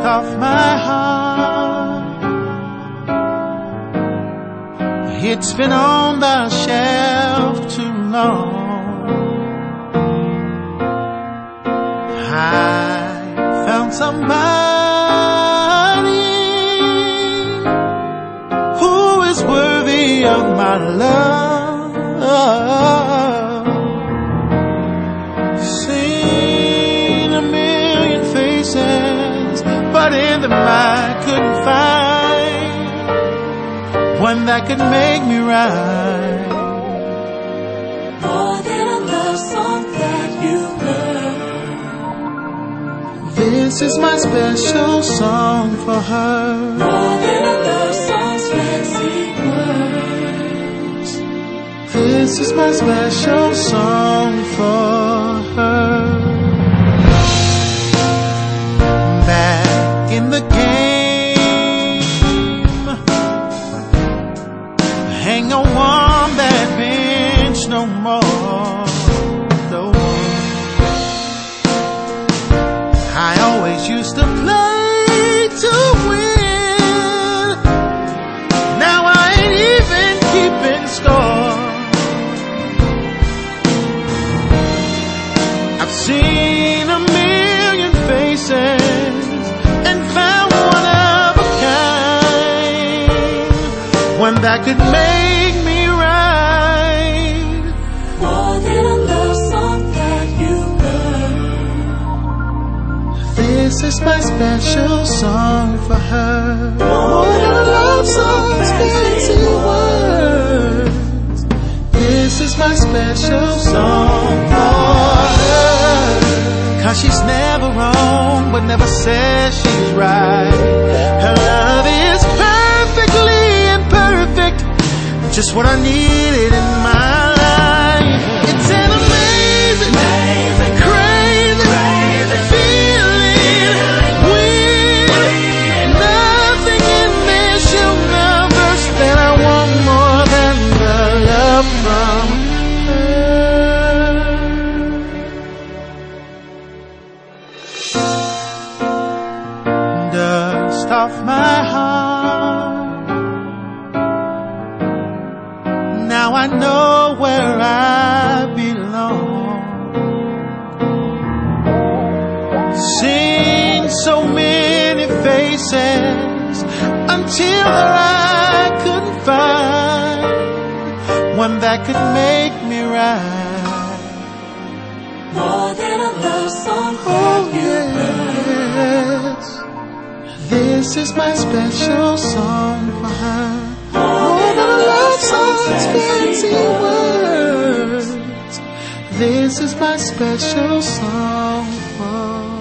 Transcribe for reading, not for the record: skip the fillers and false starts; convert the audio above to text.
off my heart. It's been on the shelf too long. I found somebody who is worthy of my love. Seen a million faces, but in them I couldn't find one that could make me right. More than a love song that you've heard. This is my special song for her. More than a love song's fancy words. This is my special song for her. Back in the game, hang on that bench no more. No. I always used to play to win. Now I ain't even keeping score. I've seen a million faces and found one of a kind, one that could make me right. More than a love song that you've heard. This is my special song for her. More than a love song's fancy words. This is my special song for her. 'Cause she's never wrong, but never says she's right. Her love is perfectly imperfect, just what I needed in my life. It's an amazing, crazy feeling when nothing in this universe that I want more than the love from her. Dust off my heart. Now I know where I belong. Seen so many faces until I couldn't find one that could make me right. More than a love song Oh that you've heard. yes, this is my special song for her. More than a love song's fancy words. This is my special song for